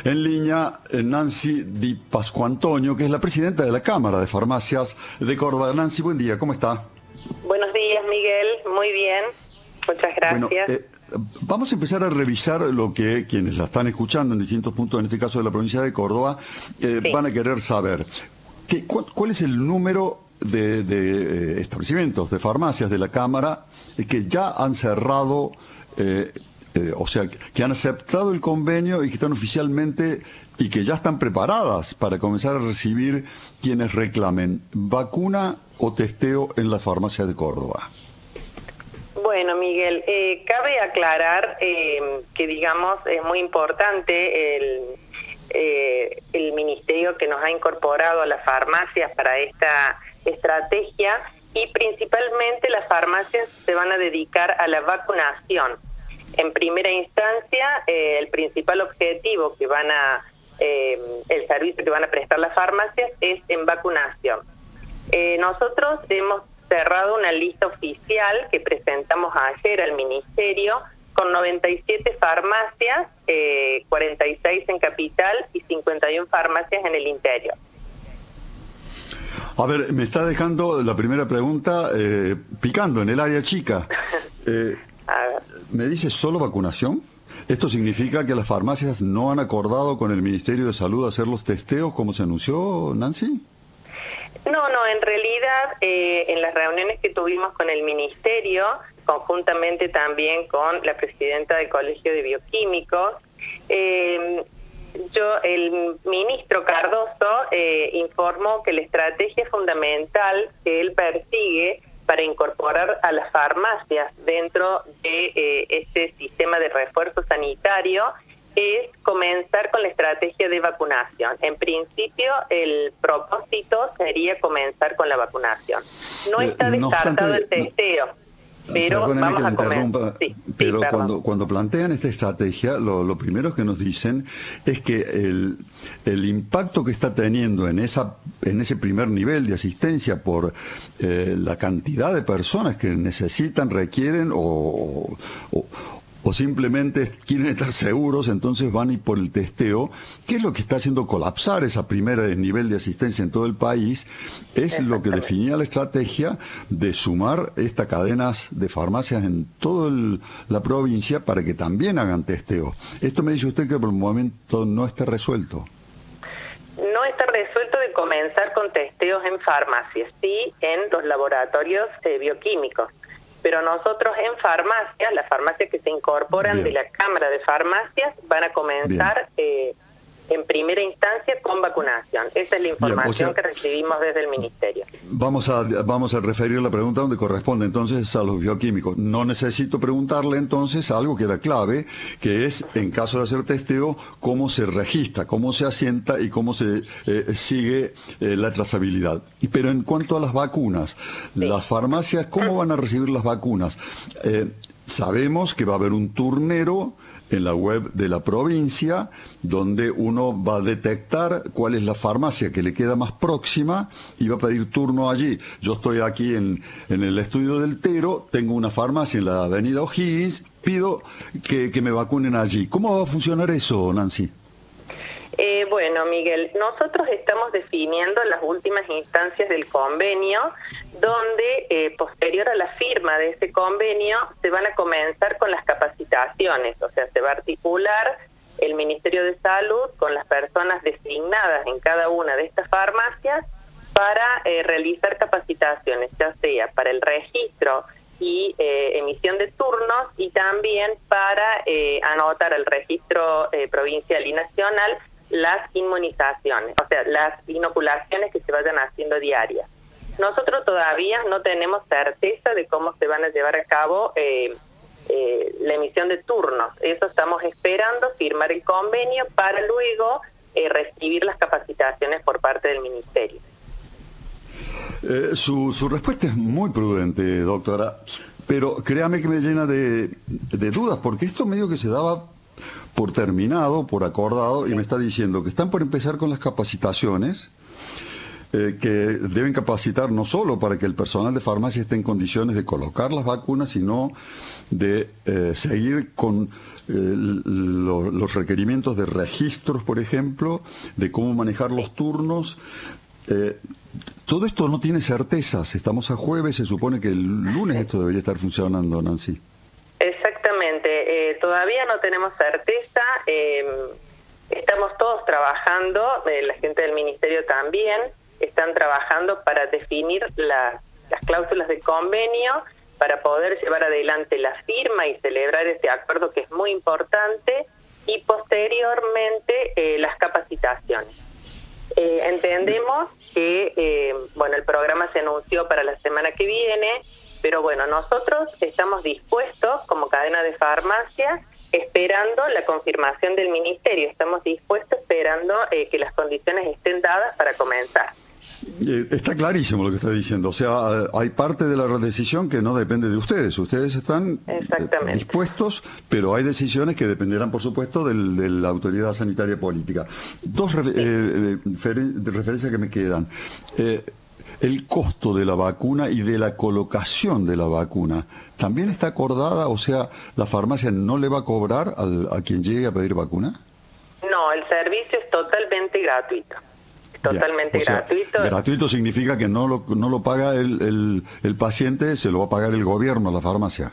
en línea Nancy Di Pascuantonio, que es la presidenta de la Cámara de Farmacias de Córdoba. Nancy, buen día, ¿cómo está? Buenos días, Miguel. Muy bien. Muchas gracias. Bueno, vamos a empezar a revisar lo que quienes la están escuchando en distintos puntos, en este caso de la provincia de Córdoba, Sí. van a querer saber. ¿Cuál es el número de establecimientos, de farmacias de la Cámara que ya han cerrado, o sea, que han aceptado el convenio y que están oficialmente y que ya están preparadas para comenzar a recibir quienes reclamen vacuna o testeo en las farmacias de Córdoba? Bueno, Miguel, cabe aclarar que, digamos, es muy importante el ministerio que nos ha incorporado a las farmacias para esta estrategia, y principalmente las farmacias se van a dedicar a la vacunación. En primera instancia, el principal objetivo que el servicio que van a prestar las farmacias es en vacunación. Nosotros hemos cerrado una lista oficial que presentamos ayer al Ministerio con 97 farmacias, 46 en Capital y 51 farmacias en el interior. A ver, me está dejando la primera pregunta picando en el área chica. ¿Me dice solo vacunación? ¿Esto significa que las farmacias no han acordado con el Ministerio de Salud hacer los testeos como se anunció, Nancy? No, en realidad en las reuniones que tuvimos con el Ministerio, conjuntamente también con la presidenta del Colegio de Bioquímicos, el ministro Cardoso informó que la estrategia fundamental que él persigue para incorporar a las farmacias dentro de este sistema de refuerzo sanitario es comenzar con la estrategia de vacunación. En principio, el propósito sería comenzar con la vacunación. No está descartado el testeo. Pero perdóneme vamos que a le interrumpa, pero cuando plantean esta estrategia, lo primero que nos dicen es que el impacto que está teniendo en ese primer nivel de asistencia por la cantidad de personas que necesitan, requieren o simplemente quieren estar seguros, entonces van y por el testeo, que es lo que está haciendo colapsar ese primer nivel de asistencia en todo el país, es lo que definía la estrategia de sumar estas cadenas de farmacias en toda la provincia para que también hagan testeo. Esto me dice usted que por el momento no está resuelto. No está resuelto de comenzar con testeos en farmacias, sí en los laboratorios bioquímicos. Pero nosotros en farmacias, las farmacias que se incorporan de la Cámara de Farmacias, van a comenzar en primera instancia con vacunación. Esa es la información que recibimos desde el Ministerio. Vamos a referir la pregunta donde corresponde entonces a los bioquímicos. No necesito preguntarle entonces algo que era clave, que es, en caso de hacer testeo, cómo se registra, cómo se asienta y cómo se sigue la trazabilidad. Pero en cuanto a las vacunas, las farmacias, ¿cómo van a recibir las vacunas? Sabemos que va a haber un turnero en la web de la provincia, donde uno va a detectar cuál es la farmacia que le queda más próxima y va a pedir turno allí. Yo estoy aquí en el estudio del Tero, tengo una farmacia en la avenida O'Higgins, pido que me vacunen allí. ¿Cómo va a funcionar eso, Nancy? Bueno, Miguel, nosotros estamos definiendo las últimas instancias del convenio, donde posterior a la firma de ese convenio se van a comenzar con las capacitaciones, o sea, se va a articular el Ministerio de Salud con las personas designadas en cada una de estas farmacias para realizar capacitaciones, ya sea para el registro y emisión de turnos, y también para anotar al registro provincial y nacional las inmunizaciones, o sea, las inoculaciones que se vayan haciendo diarias. Nosotros todavía no tenemos certeza de cómo se van a llevar a cabo la emisión de turnos. Eso estamos esperando, firmar el convenio para luego recibir las capacitaciones por parte del Ministerio. Su respuesta es muy prudente, doctora, pero créame que me llena de dudas, porque esto medio que se daba por terminado, por acordado, y me está diciendo que están por empezar con las capacitaciones, que deben capacitar no solo para que el personal de farmacia esté en condiciones de colocar las vacunas, sino de seguir con los requerimientos de registros, por ejemplo, de cómo manejar los turnos. Todo esto no tiene certezas. Estamos a jueves, se supone que el lunes esto debería estar funcionando, Nancy. Exactamente. Todavía no tenemos certeza. Estamos todos trabajando, la gente del Ministerio también, están trabajando para definir las cláusulas de convenio, para poder llevar adelante la firma y celebrar este acuerdo que es muy importante, y posteriormente las capacitaciones. Entendemos que bueno, el programa se anunció para la semana que viene, pero bueno, nosotros estamos dispuestos como cadena de farmacia, esperando la confirmación del Ministerio. Estamos dispuestos esperando que las condiciones estén dadas para comenzar. Está clarísimo lo que está diciendo. O sea, hay parte de la decisión que no depende de ustedes. Ustedes están dispuestos, pero hay decisiones que dependerán, por supuesto, de la autoridad sanitaria política. Dos referencias que me quedan. El costo de la vacuna y de la colocación de la vacuna, ¿también está acordada? O sea, ¿la farmacia no le va a cobrar a quien llegue a pedir vacuna? No, el servicio es totalmente gratuito. Totalmente gratuito. Gratuito significa que no lo paga el paciente, se lo va a pagar el gobierno, la farmacia.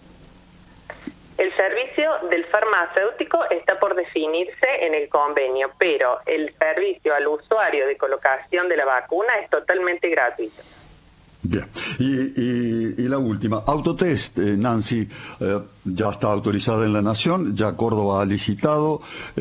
El servicio del farmacéutico está por definirse en el convenio, pero el servicio al usuario de colocación de la vacuna es totalmente gratuito. Bien, y la última, autotest, Nancy, ya está autorizada en la Nación, ya Córdoba ha licitado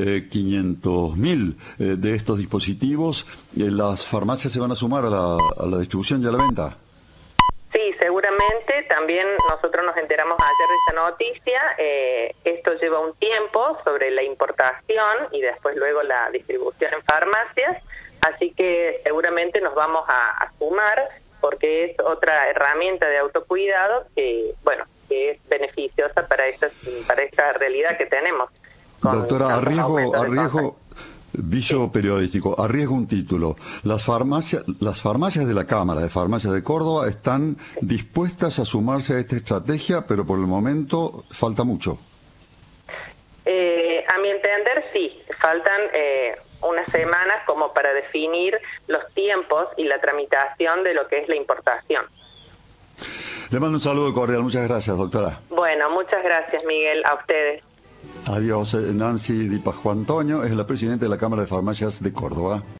500.000 de estos dispositivos. ¿Las farmacias se van a sumar a la distribución y a la venta? Sí, seguramente. También nosotros nos enteramos ayer de esta noticia. Esto lleva un tiempo sobre la importación y después luego la distribución en farmacias, así que seguramente nos vamos a sumar, porque es otra herramienta de autocuidado que, bueno, que es beneficiosa para esta realidad que tenemos. Doctora, arriesgo vicio periodístico, arriesgo un título. Las farmacias de la Cámara de Farmacias de Córdoba están dispuestas a sumarse a esta estrategia, pero por el momento falta mucho. A mi entender, sí, faltan unas semanas como para definir los tiempos y la tramitación de lo que es la importación. Le mando un saludo cordial. Muchas gracias, doctora. Bueno, muchas gracias, Miguel, a ustedes. Adiós. Nancy Di Pascuantonio es la presidenta de la Cámara de Farmacias de Córdoba.